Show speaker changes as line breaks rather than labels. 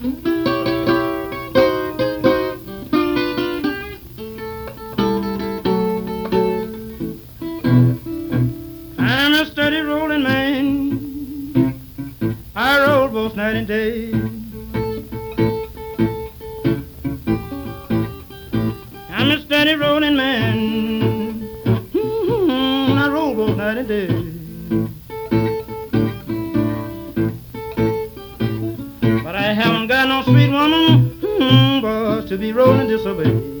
I'm a steady rolling man. I roll both night and day. I'm a steady rolling man. I roll both night and day. But I haven't got no sweet woman, boys, to be rolling this away.